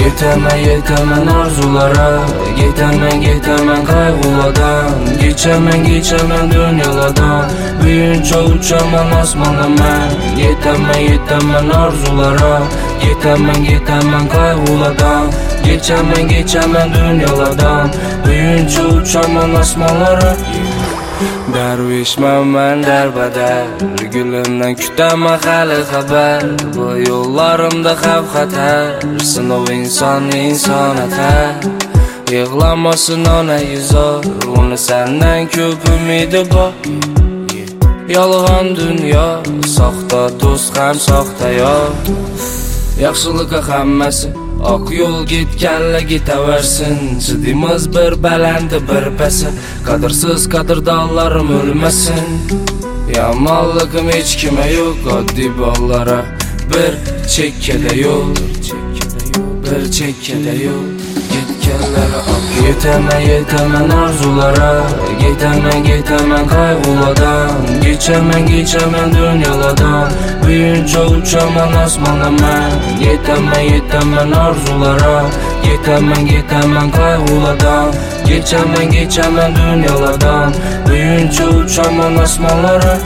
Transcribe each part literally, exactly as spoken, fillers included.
Yetemen yetemen arzulara, yetemen yetemen kaygılardan, geçemen geçemen dünyalardan, büyünce uçaman asmana men. Yetemen yetemen arzulara, yetemen yetemen kaygılardan, geçemen geçemen dünyalardan, büyünce uçaman asmalara. Dervişmem ben derbeder, gülümden küteme hali haber. Bu yollarımda hep hater, sınıf insan insan eter. Yığlamasın ona yüzü, onu senden köp ümidi var. Yalğan dünya, saxta dost hem saxta yar. Yaxşılıqa hamması ak yol gitkenle giteversin. Cidimiz bir belendi bir pesi, kadırsız kadırdallarım ölmesin. Yamanlığım hiç kime yok, addi ballara bir çekkede yol, bir çekkede yol. Gitkenlere ak yetemen yetemen arzulara, yetemen yetemen kaygılardan, geçemen geçemen dünyalardan, büyünce uçaman asmana men. Yetemen yetemen arzulara, yetemen yetemen kaygılardan, geçemen geçemen dünyalardan, büyünce uçaman asmalara.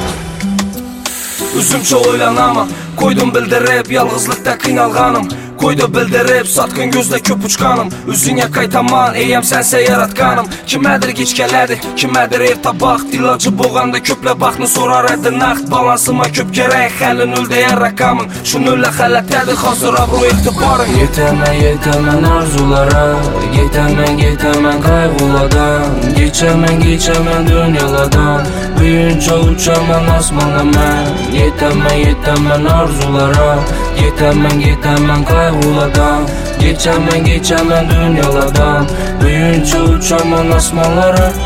Üzümçe oylanama, koydum bildirip yalğızlıkta qiynalğanım. Koydu bildirip satqın gözdə köp uçqanım. Üzüne qaytaman eyəm sənsə yaratqanım. Kimədir geçkələrdi, kimədir ev tabaq. Dilacı boğanda köplə baxını sorar ədi naxt. Balansıma köp gərək xəlin öldəyər rəqamın. Şununla xələtədir hazır abru etibarın. Yetemen yetemen arzulara, yetemen yetemen kaygılardan, geçemen geçemen dünyalardan, büyünce uçaman asmana men. Yetemen yetemen arzulara, yetemen yetemen kaygılardan, geçemen geçemen dünyalardan, büyünce uçaman asmalara.